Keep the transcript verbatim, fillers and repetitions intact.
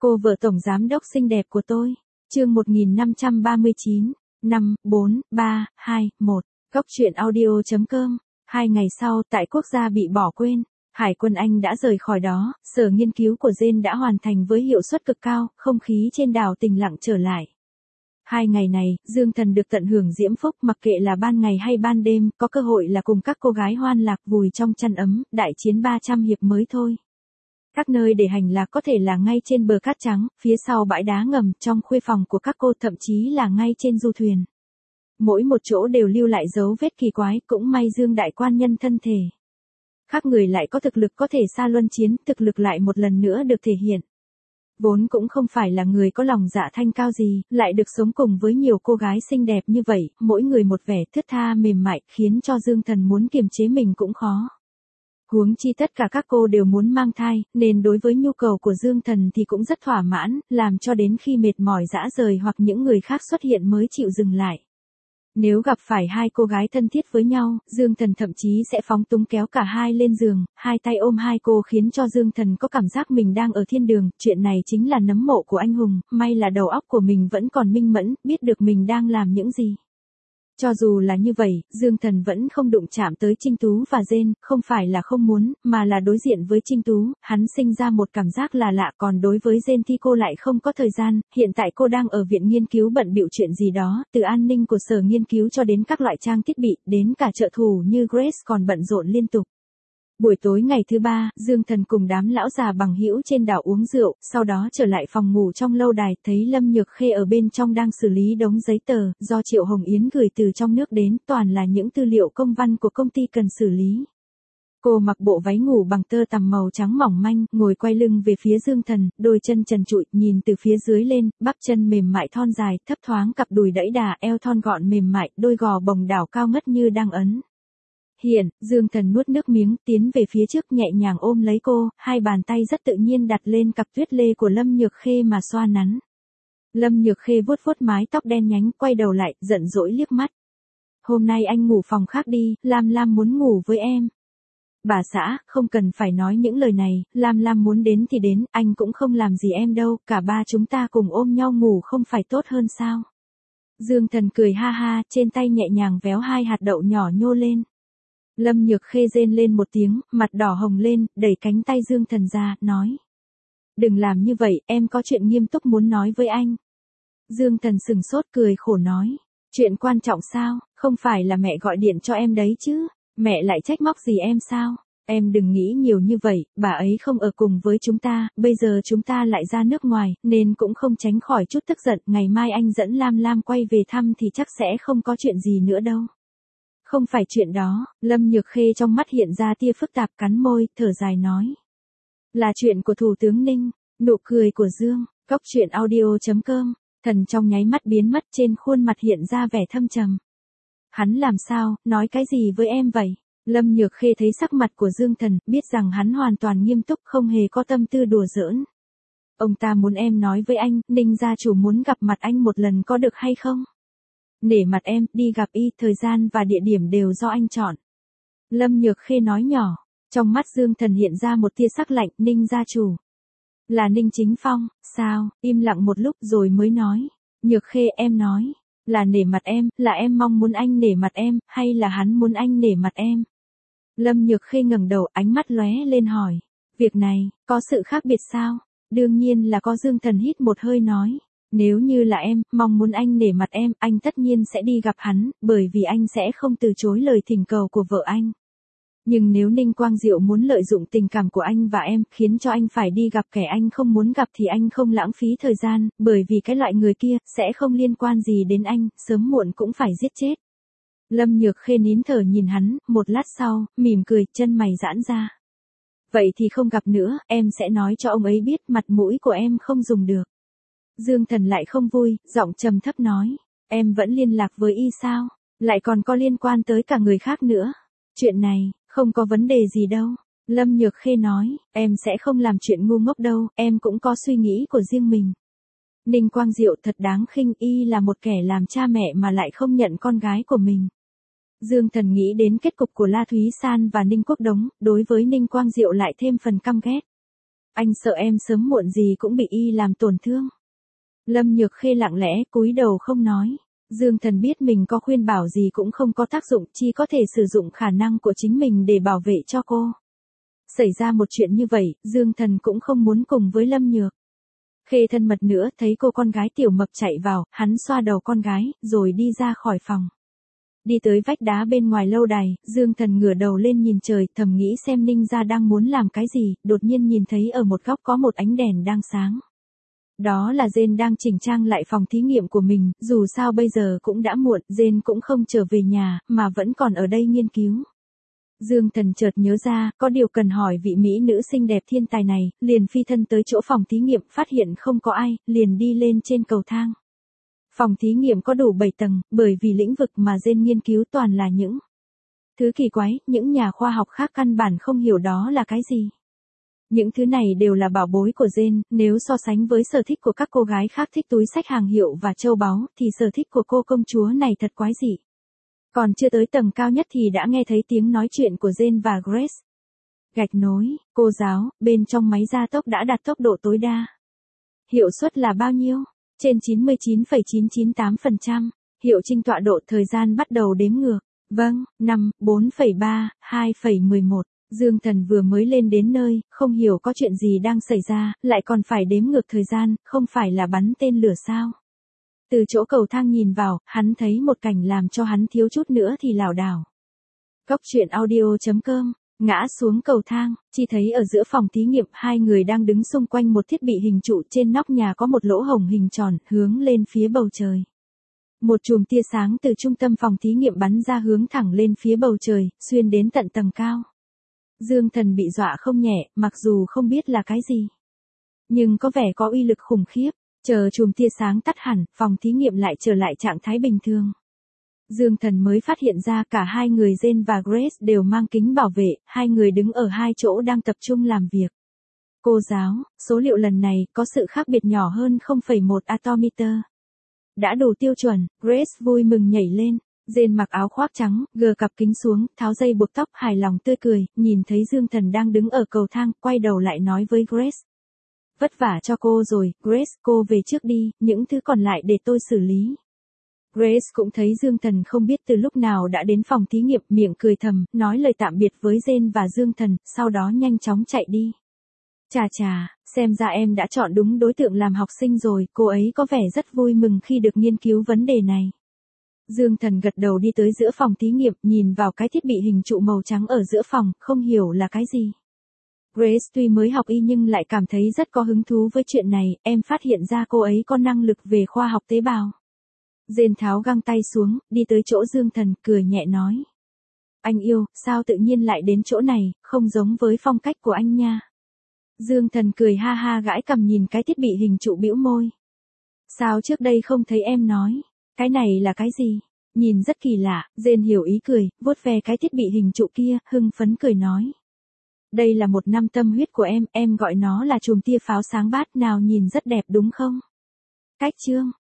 Cô vợ tổng giám đốc xinh đẹp của tôi. Chương một nghìn năm trăm ba mươi chín, năm, bốn, ba, hai, một. Góc truyện audio chấm com. Hai ngày sau, tại quốc gia bị bỏ quên, Hải quân Anh đã rời khỏi đó, sở nghiên cứu của Jane đã hoàn thành với hiệu suất cực cao, không khí trên đảo tĩnh lặng trở lại. Hai ngày này, Dương Thần được tận hưởng diễm phúc, mặc kệ là ban ngày hay ban đêm, có cơ hội là cùng các cô gái hoan lạc vùi trong chăn ấm, đại chiến ba trăm hiệp mới thôi. Các nơi để hành lạc có thể là ngay trên bờ cát trắng, phía sau bãi đá ngầm, trong khuê phòng của các cô, thậm chí là ngay trên du thuyền. Mỗi một chỗ đều lưu lại dấu vết kỳ quái, cũng may Dương đại quan nhân thân thể. Khác người lại có thực lực có thể xa luân chiến, thực lực lại một lần nữa được thể hiện. Vốn cũng không phải là người có lòng dạ thanh cao gì, lại được sống cùng với nhiều cô gái xinh đẹp như vậy, mỗi người một vẻ thướt tha mềm mại, khiến cho Dương Thần muốn kiềm chế mình cũng khó. Huống chi tất cả các cô đều muốn mang thai, nên đối với nhu cầu của Dương Thần thì cũng rất thỏa mãn, làm cho đến khi mệt mỏi dã rời hoặc những người khác xuất hiện mới chịu dừng lại. Nếu gặp phải hai cô gái thân thiết với nhau, Dương Thần thậm chí sẽ phóng túng kéo cả hai lên giường, hai tay ôm hai cô khiến cho Dương Thần có cảm giác mình đang ở thiên đường, chuyện này chính là nấm mộ của anh hùng, may là đầu óc của mình vẫn còn minh mẫn, biết được mình đang làm những gì. Cho dù là như vậy, Dương Thần vẫn không đụng chạm tới Trinh Tú và Jane, không phải là không muốn, mà là đối diện với Trinh Tú, hắn sinh ra một cảm giác là lạ, còn đối với Jane thì cô lại không có thời gian, hiện tại cô đang ở viện nghiên cứu bận bịu chuyện gì đó, từ an ninh của sở nghiên cứu cho đến các loại trang thiết bị, đến cả trợ thủ như Grace còn bận rộn liên tục. Buổi tối ngày thứ ba, Dương Thần cùng đám lão già bằng hữu trên đảo uống rượu, sau đó trở lại phòng ngủ trong lâu đài, thấy Lâm Nhược Khê ở bên trong đang xử lý đống giấy tờ, do Triệu Hồng Yến gửi từ trong nước đến, toàn là những tư liệu công văn của công ty cần xử lý. Cô mặc bộ váy ngủ bằng tơ tằm màu trắng mỏng manh, ngồi quay lưng về phía Dương Thần, đôi chân trần trụi, nhìn từ phía dưới lên, bắp chân mềm mại thon dài, thấp thoáng cặp đùi đẫy đà, eo thon gọn mềm mại, đôi gò bồng đảo cao ngất như đang ấn. Hiện, Dương Thần nuốt nước miếng, tiến về phía trước nhẹ nhàng ôm lấy cô, hai bàn tay rất tự nhiên đặt lên cặp tuyết lê của Lâm Nhược Khê mà xoa nắn. Lâm Nhược Khê vuốt vuốt mái tóc đen nhánh, quay đầu lại, giận dỗi liếc mắt. Hôm nay anh ngủ phòng khác đi, Lam Lam muốn ngủ với em. Bà xã, không cần phải nói những lời này, Lam Lam muốn đến thì đến, anh cũng không làm gì em đâu, cả ba chúng ta cùng ôm nhau ngủ không phải tốt hơn sao? Dương Thần cười ha ha, trên tay nhẹ nhàng véo hai hạt đậu nhỏ nhô lên. Lâm Nhược Khê rên lên một tiếng, mặt đỏ hồng lên, đẩy cánh tay Dương Thần ra, nói. Đừng làm như vậy, em có chuyện nghiêm túc muốn nói với anh. Dương Thần sừng sốt cười khổ nói. Chuyện quan trọng sao, không phải là mẹ gọi điện cho em đấy chứ, mẹ lại trách móc gì em sao? Em đừng nghĩ nhiều như vậy, bà ấy không ở cùng với chúng ta, bây giờ chúng ta lại ra nước ngoài, nên cũng không tránh khỏi chút tức giận, ngày mai anh dẫn Lam Lam quay về thăm thì chắc sẽ không có chuyện gì nữa đâu. Không phải chuyện đó, Lâm Nhược Khê trong mắt hiện ra tia phức tạp, cắn môi, thở dài nói. Là chuyện của Thủ tướng Ninh, nụ cười của Dương, góc truyện audio chấm com, Thần trong nháy mắt biến mất, trên khuôn mặt hiện ra vẻ thâm trầm. Hắn làm sao, nói cái gì với em vậy? Lâm Nhược Khê thấy sắc mặt của Dương Thần, biết rằng hắn hoàn toàn nghiêm túc, không hề có tâm tư đùa giỡn. Ông ta muốn em nói với anh, Ninh gia chủ muốn gặp mặt anh một lần có được hay không? Nể mặt em, đi gặp y, thời gian và địa điểm đều do anh chọn. Lâm Nhược Khê nói nhỏ, trong mắt Dương Thần hiện ra một tia sắc lạnh, Ninh gia chủ. Là Ninh Chính Phong, sao, im lặng một lúc rồi mới nói. Nhược Khê em nói, là nể mặt em, là em mong muốn anh nể mặt em, hay là hắn muốn anh nể mặt em? Lâm Nhược Khê ngẩng đầu, ánh mắt lóe lên hỏi. Việc này, có sự khác biệt sao? Đương nhiên là có. Dương Thần hít một hơi nói. Nếu như là em, mong muốn anh nể mặt em, anh tất nhiên sẽ đi gặp hắn, bởi vì anh sẽ không từ chối lời thỉnh cầu của vợ anh. Nhưng nếu Ninh Quang Diệu muốn lợi dụng tình cảm của anh và em, khiến cho anh phải đi gặp kẻ anh không muốn gặp thì anh không lãng phí thời gian, bởi vì cái loại người kia, sẽ không liên quan gì đến anh, sớm muộn cũng phải giết chết. Lâm Nhược Khê nín thở nhìn hắn, một lát sau, mỉm cười, chân mày giãn ra. Vậy thì không gặp nữa, em sẽ nói cho ông ấy biết mặt mũi của em không dùng được. Dương Thần lại không vui, giọng trầm thấp nói, em vẫn liên lạc với y sao, lại còn có liên quan tới cả người khác nữa. Chuyện này, không có vấn đề gì đâu. Lâm Nhược Khê nói, em sẽ không làm chuyện ngu ngốc đâu, em cũng có suy nghĩ của riêng mình. Ninh Quang Diệu thật đáng khinh, y là một kẻ làm cha mẹ mà lại không nhận con gái của mình. Dương Thần nghĩ đến kết cục của La Thúy San và Ninh Quốc Đống, đối với Ninh Quang Diệu lại thêm phần căm ghét. Anh sợ em sớm muộn gì cũng bị y làm tổn thương. Lâm Nhược Khê lặng lẽ cúi đầu không nói. Dương Thần biết mình có khuyên bảo gì cũng không có tác dụng, chỉ có thể sử dụng khả năng của chính mình để bảo vệ cho cô. Xảy ra một chuyện như vậy, Dương Thần cũng không muốn cùng với Lâm Nhược Khê thân mật nữa, thấy cô con gái tiểu mập chạy vào, hắn xoa đầu con gái, rồi đi ra khỏi phòng. Đi tới vách đá bên ngoài lâu đài, Dương Thần ngửa đầu lên nhìn trời, thầm nghĩ xem Ninh gia đang muốn làm cái gì, đột nhiên nhìn thấy ở một góc có một ánh đèn đang sáng. Đó là Jane đang chỉnh trang lại phòng thí nghiệm của mình, dù sao bây giờ cũng đã muộn, Jane cũng không trở về nhà, mà vẫn còn ở đây nghiên cứu. Dương Thần chợt nhớ ra, có điều cần hỏi vị mỹ nữ xinh đẹp thiên tài này, liền phi thân tới chỗ phòng thí nghiệm, phát hiện không có ai, liền đi lên trên cầu thang. Phòng thí nghiệm có đủ bảy tầng, bởi vì lĩnh vực mà Jane nghiên cứu toàn là những thứ kỳ quái, những nhà khoa học khác căn bản không hiểu đó là cái gì. Những thứ này đều là bảo bối của Jane, nếu so sánh với sở thích của các cô gái khác thích túi xách hàng hiệu và châu báu, thì sở thích của cô công chúa này thật quái dị. Còn chưa tới tầng cao nhất thì đã nghe thấy tiếng nói chuyện của Jane và Grace. Gạch nối, cô giáo, bên trong máy gia tốc đã đạt tốc độ tối đa. Hiệu suất là bao nhiêu? Trên chín mươi chín phẩy chín chín tám phần trăm. Hiệu chinh tọa độ, thời gian bắt đầu đếm ngược. Vâng, năm, bốn phẩy ba, hai phẩy mười một. Dương Thần vừa mới lên đến nơi, không hiểu có chuyện gì đang xảy ra, lại còn phải đếm ngược thời gian, không phải là bắn tên lửa sao? Từ chỗ cầu thang nhìn vào, hắn thấy một cảnh làm cho hắn thiếu chút nữa thì lảo đảo. Cốc truyện audio chấm com, ngã xuống cầu thang, chỉ thấy ở giữa phòng thí nghiệm hai người đang đứng xung quanh một thiết bị hình trụ, trên nóc nhà có một lỗ hổng hình tròn, hướng lên phía bầu trời. Một chùm tia sáng từ trung tâm phòng thí nghiệm bắn ra hướng thẳng lên phía bầu trời, xuyên đến tận tầng cao. Dương Thần bị dọa không nhẹ, mặc dù không biết là cái gì, nhưng có vẻ có uy lực khủng khiếp. Chờ chùm tia sáng tắt hẳn, phòng thí nghiệm lại trở lại trạng thái bình thường. Dương Thần mới phát hiện ra cả hai người Jane và Grace đều mang kính bảo vệ, hai người đứng ở hai chỗ đang tập trung làm việc. Cô giáo, số liệu lần này có sự khác biệt nhỏ hơn không phẩy một atometer. Đã đủ tiêu chuẩn, Grace vui mừng nhảy lên. Jane mặc áo khoác trắng, gờ cặp kính xuống, tháo dây buộc tóc, hài lòng tươi cười, nhìn thấy Dương Thần đang đứng ở cầu thang, quay đầu lại nói với Grace. Vất vả cho cô rồi, Grace, cô về trước đi, những thứ còn lại để tôi xử lý. Grace cũng thấy Dương Thần không biết từ lúc nào đã đến phòng thí nghiệm, miệng cười thầm, nói lời tạm biệt với Jane và Dương Thần, sau đó nhanh chóng chạy đi. Chà chà, xem ra em đã chọn đúng đối tượng làm học sinh rồi, cô ấy có vẻ rất vui mừng khi được nghiên cứu vấn đề này. Dương Thần gật đầu đi tới giữa phòng thí nghiệm, nhìn vào cái thiết bị hình trụ màu trắng ở giữa phòng, không hiểu là cái gì. Grace tuy mới học y nhưng lại cảm thấy rất có hứng thú với chuyện này, em phát hiện ra cô ấy có năng lực về khoa học tế bào. Jane tháo găng tay xuống, đi tới chỗ Dương Thần, cười nhẹ nói. Anh yêu, sao tự nhiên lại đến chỗ này, không giống với phong cách của anh nha. Dương Thần cười ha ha gãi cằm nhìn cái thiết bị hình trụ bĩu môi. Sao trước đây không thấy em nói, cái này là cái gì? Nhìn rất kỳ lạ, Jane hiểu ý cười, vuốt ve cái thiết bị hình trụ kia, hưng phấn cười nói. Đây là một năm tâm huyết của em, em gọi nó là chùm tia pháo sáng bát, nào nhìn rất đẹp đúng không? Cách chương